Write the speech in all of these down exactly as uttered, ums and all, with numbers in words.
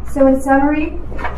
So in summary,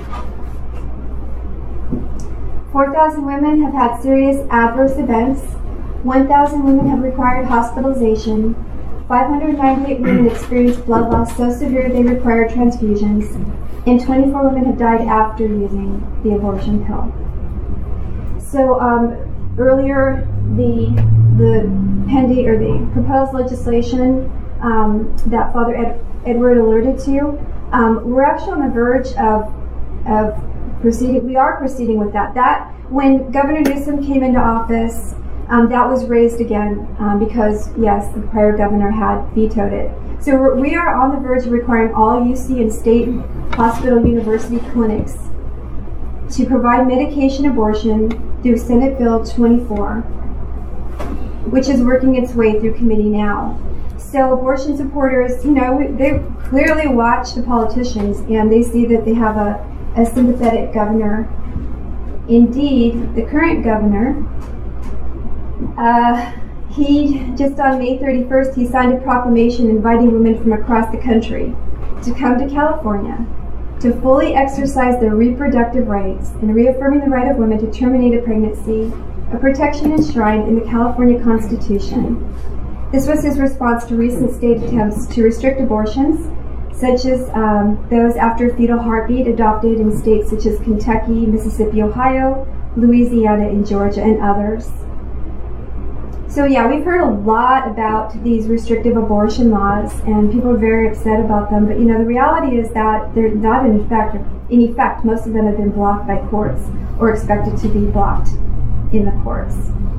four thousand women have had serious adverse events, one thousand women have required hospitalization, five hundred ninety-eight women experienced blood loss so severe they required transfusions, and twenty-four women have died after using the abortion pill. So um, earlier, the the pending or the proposed legislation um, that Father Ed, Edward alerted to, um, we're actually on the verge of of proceeding. We are proceeding with that. That when Governor Newsom came into office, um, that was raised again um, because yes, the prior governor had vetoed it. So we're, we are on the verge of requiring all U C and state hospital university clinics to provide medication abortion through Senate Bill twenty-four, which is working its way through committee now. So abortion supporters, you know, they clearly watch the politicians and they see that they have a, a sympathetic governor. Indeed, the current governor, uh, he just on May thirty-first, he signed a proclamation inviting women from across the country to come to California to fully exercise their reproductive rights and reaffirming the right of women to terminate a pregnancy, a protection enshrined in the California Constitution. This was his response to recent state attempts to restrict abortions, such as um, those after fetal heartbeat adopted in states such as Kentucky, Mississippi, Ohio, Louisiana, and Georgia, and others. So yeah, we've heard a lot about these restrictive abortion laws, and people are very upset about them. But you know, the reality is that they're not in effect. In effect, most of them have been blocked by courts or expected to be blocked in the courts.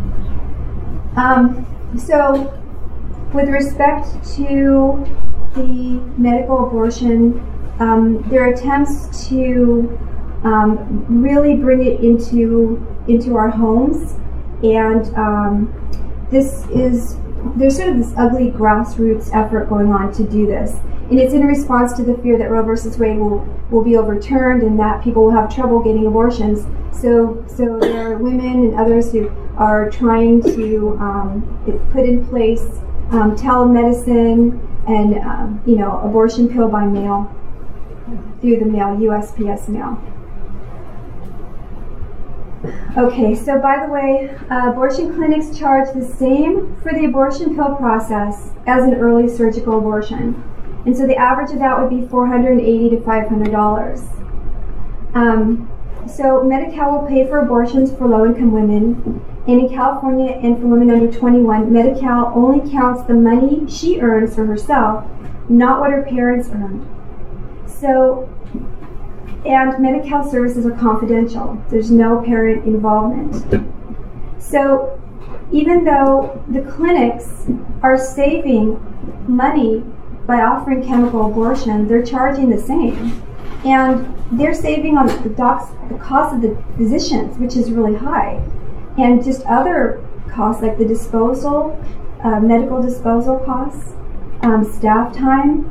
Um, so, with respect to the medical abortion, um, there are attempts to um, really bring it into into our homes, and um, this is there's sort of this ugly grassroots effort going on to do this, and it's in response to the fear that Roe versus Wade will will be overturned and that people will have trouble getting abortions. So, so there are women and others who are trying to um, put in place um, telemedicine and um, you know, abortion pill by mail through the mail, U S P S mail. Okay, so by the way, uh, abortion clinics charge the same for the abortion pill process as an early surgical abortion, and so the average of that would be four hundred eighty to five hundred dollars. Um, so Medi-Cal will pay for abortions for low-income women, and in California and for women under twenty-one, Medi-Cal only counts the money she earns for herself, not what her parents earned. So, and Medi-Cal services are confidential. There's no parent involvement. So, even though the clinics are saving money by offering chemical abortion, they're charging the same. And they're saving on the docs, the cost of the physicians, which is really high. And just other costs like the disposal, uh, medical disposal costs, um, staff time.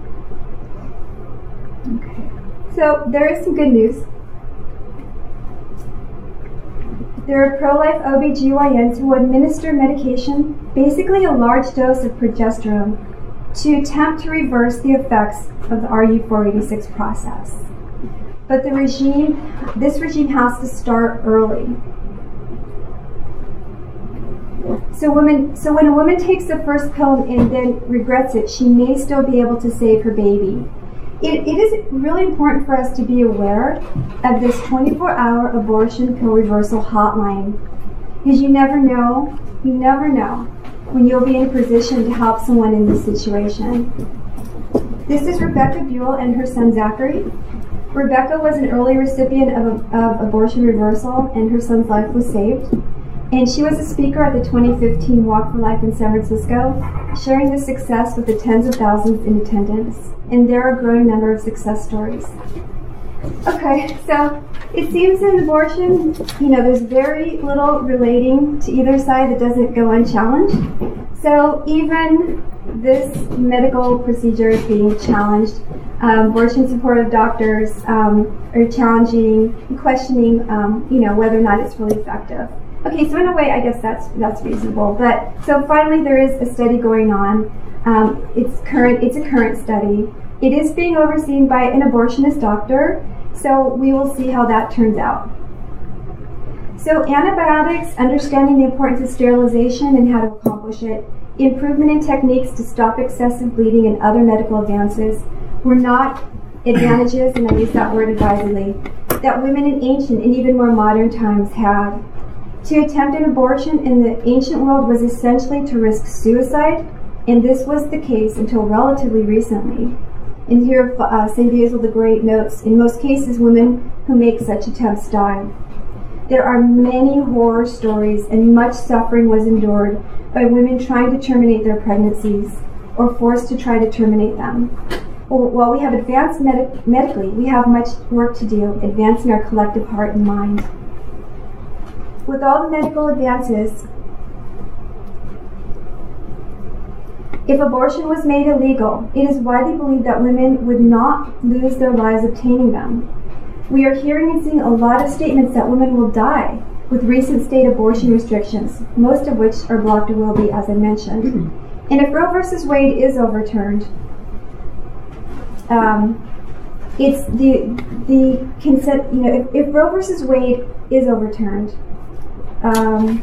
Okay. So there is some good news. There are pro-life O B G Y Ns who will administer medication, basically a large dose of progesterone, to attempt to reverse the effects of the R U four eighty-six process. But the regime, this regime has to start early. So, women, so when a woman takes the first pill and then regrets it, she may still be able to save her baby. It, it is really important for us to be aware of this twenty-four hour abortion pill reversal hotline, because you never know, you never know when you'll be in a position to help someone in this situation. This is Rebecca Buell and her son Zachary. Rebecca was an early recipient of, of abortion reversal, and her son's life was saved. And she was a speaker at the twenty fifteen Walk for Life in San Francisco, sharing the success with the tens of thousands in attendance. And there are a growing number of success stories. Okay, so it seems in abortion, you know, there's very little relating to either side that doesn't go unchallenged. So even this medical procedure is being challenged. Um, abortion supportive doctors um, are challenging and questioning, um, you know, whether or not it's really effective. Okay, so in a way, I guess that's that's reasonable. But so finally, there is a study going on. Um, it's current. It's a current study It is being overseen by an abortionist doctor, so we will see how that turns out. So antibiotics, understanding the importance of sterilization and how to accomplish it, improvement in techniques to stop excessive bleeding and other medical advances were not advantages, and I use that word advisedly, that women in ancient and even more modern times had. To attempt an abortion in the ancient world was essentially to risk suicide, and this was the case until relatively recently. And here uh, Saint Basil the Great notes, in most cases, women who make such attempts die. There are many horror stories, and much suffering was endured by women trying to terminate their pregnancies or forced to try to terminate them. While we have advanced med- medically, we have much work to do advancing our collective heart and mind. With all the medical advances, if abortion was made illegal, it is widely believed that women would not lose their lives obtaining them. We are hearing and seeing a lot of statements that women will die with recent state abortion restrictions, most of which are blocked or will be, as I mentioned. And if Roe versus Wade is overturned, um, it's the the consent. You know, if, if Roe versus Wade is overturned, um,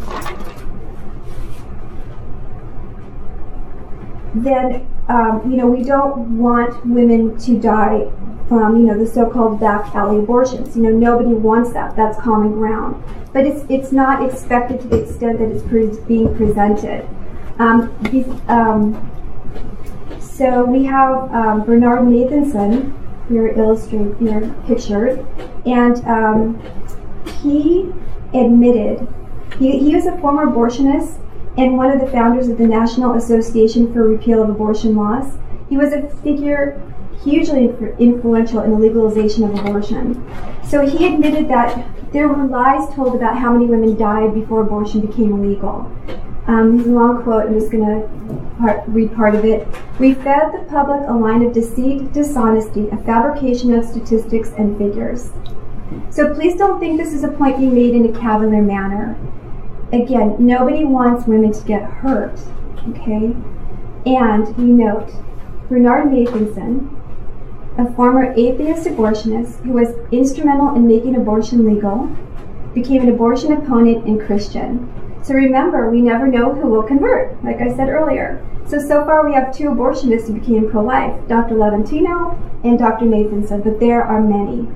then um, you know we don't want women to die from, you know, the so-called back alley abortions. You know, nobody wants that. That's common ground. But it's it's not expected to the extent that it's pre- being presented. Um, be, um, so we have um, Bernard Nathanson, here illustrated, here pictured, and um, he admitted, he, he was a former abortionist and one of the founders of the National Association for Repeal of Abortion Laws. He was a figure hugely influential in the legalization of abortion. So he admitted that there were lies told about how many women died before abortion became illegal. Um, this is a long quote. I'm just going to part, read part of it. We fed the public a line of deceit, dishonesty, a fabrication of statistics and figures. So please don't think this is a point being made in a cavalier manner. Again, nobody wants women to get hurt, okay? And we note, Bernard Nathanson, a former atheist abortionist who was instrumental in making abortion legal, became an abortion opponent and Christian. So remember, we never know who will convert, like I said earlier. So, so far we have two abortionists who became pro-life, Doctor Laventino and Doctor Nathanson, but there are many.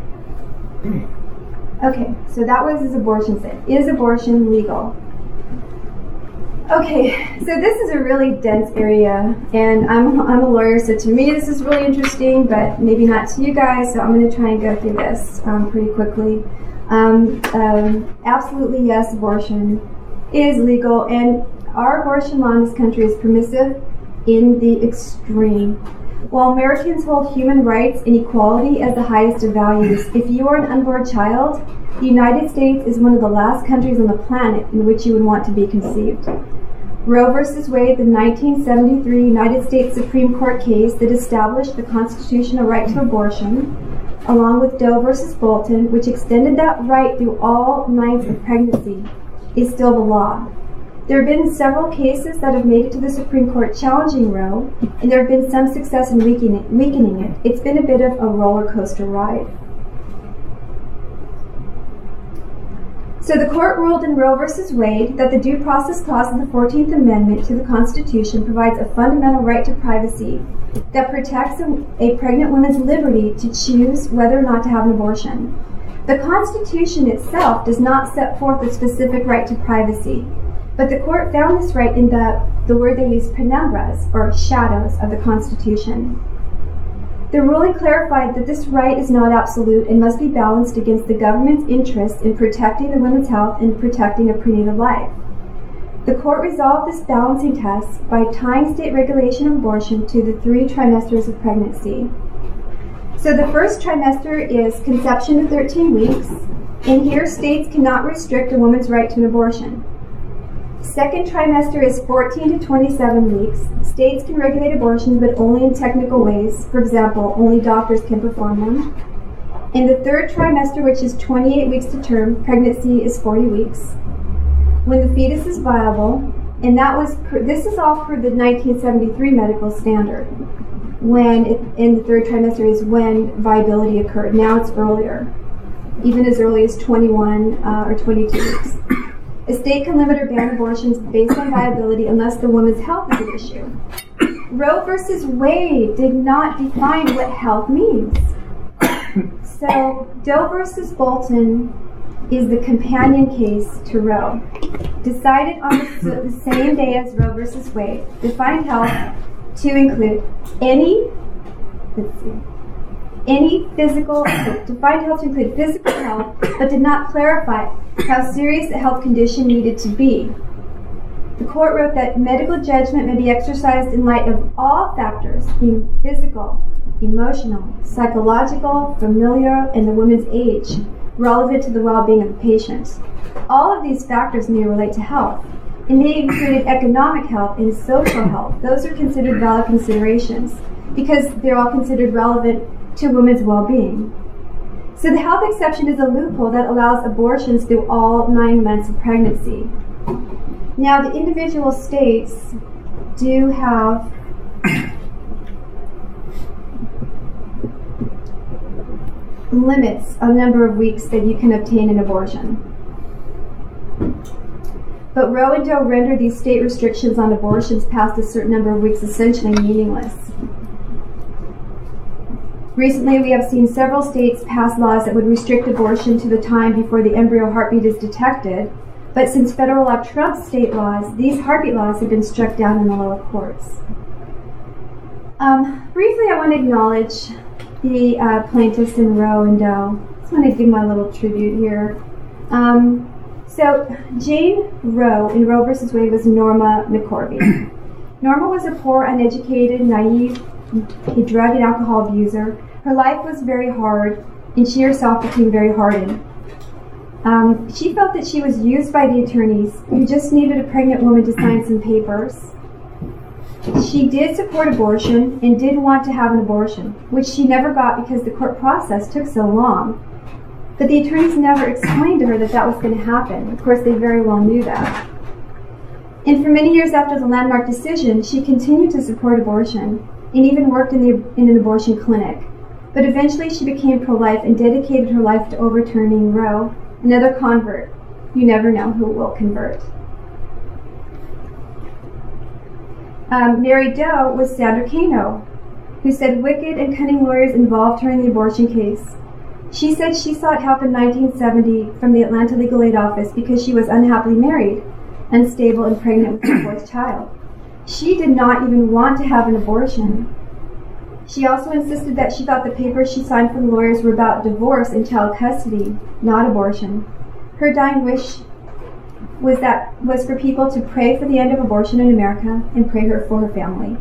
Okay, so that was his abortion say. Is abortion legal? Okay, so this is a really dense area, and I'm I'm a lawyer, so to me this is really interesting, but maybe not to you guys, so I'm going to try and go through this um, pretty quickly. Um, um, absolutely, yes, abortion is legal, and our abortion law in this country is permissive in the extreme. While Americans hold human rights and equality as the highest of values, if you are an unborn child, the United States is one of the last countries on the planet in which you would want to be conceived. Roe versus Wade, the nineteen seventy-three United States Supreme Court case that established the constitutional right to abortion, along with Doe versus Bolton, which extended that right through all ninths of pregnancy, is still the law. There have been several cases that have made it to the Supreme Court challenging Roe, and there have been some success in weakening, weakening it. It's been a bit of a roller coaster ride. So the court ruled in Roe versus Wade that the Due Process Clause of the fourteenth Amendment to the Constitution provides a fundamental right to privacy that protects a, a pregnant woman's liberty to choose whether or not to have an abortion. The Constitution itself does not set forth a specific right to privacy, but the court found this right in the, the word they use, penumbras, or shadows, of the Constitution. The ruling clarified that this right is not absolute and must be balanced against the government's interest in protecting the woman's health and protecting a prenatal life. The court resolved this balancing test by tying state regulation of abortion to the three trimesters of pregnancy. So the first trimester is conception to thirteen weeks, and here states cannot restrict a woman's right to an abortion. Second trimester is fourteen to twenty-seven weeks. States can regulate abortions, but only in technical ways. For example, only doctors can perform them. In the third trimester, which is twenty-eight weeks to term, pregnancy is forty weeks. When the fetus is viable, and that was per, this is all per the nineteen seventy-three medical standard. when it, in the third trimester is when viability occurred. Now it's earlier, even as early as twenty-one uh, or twenty-two weeks. A state can limit or ban abortions based on viability unless the woman's health is an issue. Roe versus Wade did not define what health means. So Doe versus Bolton is the companion case to Roe. Decided on the, the same day as Roe versus Wade, defined health to include any, let's see, any physical, defined health to include physical health, but did not clarify how serious a health condition needed to be. The court wrote that medical judgment may be exercised in light of all factors, being physical, emotional, psychological, familial, and the woman's age, relevant to the well-being of the patient. All of these factors may relate to health, and they included economic health and social health. Those are considered valid considerations because they're all considered relevant to a woman's well-being. So the health exception is a loophole that allows abortions through all nine months of pregnancy. Now, the individual states do have limits on the number of weeks that you can obtain an abortion. But Roe and Doe rendered these state restrictions on abortions past a certain number of weeks essentially meaningless. Recently, we have seen several states pass laws that would restrict abortion to the time before the embryo heartbeat is detected, but since federal law trumps state laws, these heartbeat laws have been struck down in the lower courts. Um, briefly, I want to acknowledge the uh, plaintiffs in Roe and Doe. I just want to give my little tribute here. Um, so, Jane Roe in Roe versus Wade was Norma McCorvey. Norma was a poor, uneducated, naive, a drug and alcohol abuser. Her life was very hard, and she herself became very hardened. Um, she felt that she was used by the attorneys who just needed a pregnant woman to sign some papers. She did support abortion and did want to have an abortion, which she never got because the court process took so long. But the attorneys never explained to her that that was going to happen. Of course, they very well knew that. And for many years after the landmark decision, she continued to support abortion and even worked in, the, in an abortion clinic. But eventually she became pro-life and dedicated her life to overturning Roe, another convert. You never know who will convert. Um, Mary Doe was Sandra Cano, who said wicked and cunning lawyers involved her in the abortion case. She said she sought help in nineteen seventy from the Atlanta Legal Aid Office because she was unhappily married, unstable, and pregnant with her fourth child. She did not even want to have an abortion. She also insisted that she thought the papers she signed for the lawyers were about divorce and child custody, not abortion. Her dying wish was that was for people to pray for the end of abortion in America and pray her for her family.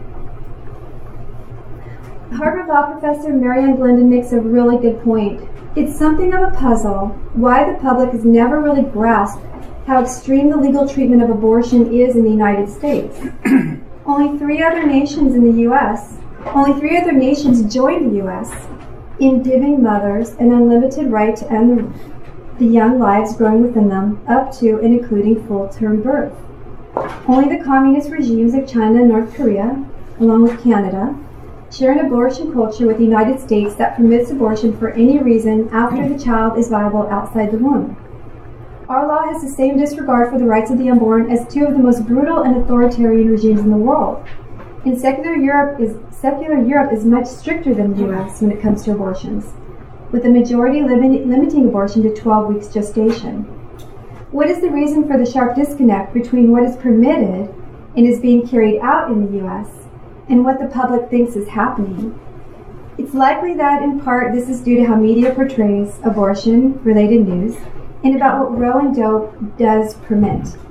Harvard Law professor Marianne Glendon makes a really good point. It's something of a puzzle why the public has never really grasped how extreme the legal treatment of abortion is in the United States. Only three other nations in the U S, only three other nations joined the U S in giving mothers an unlimited right to end the, the young lives growing within them, up to and including full-term birth. Only the communist regimes of China and North Korea, along with Canada, share an abortion culture with the United States that permits abortion for any reason after the child is viable outside the womb. Our law has the same disregard for the rights of the unborn as two of the most brutal and authoritarian regimes in the world. And secular Europe is secular Europe is much stricter than the U S when it comes to abortions, with the majority limit, limiting abortion to twelve weeks gestation. What is the reason for the sharp disconnect between what is permitted and is being carried out in the U S and what the public thinks is happening? It's likely that, in part, this is due to how media portrays abortion-related news and about what Roe and Doe does permit.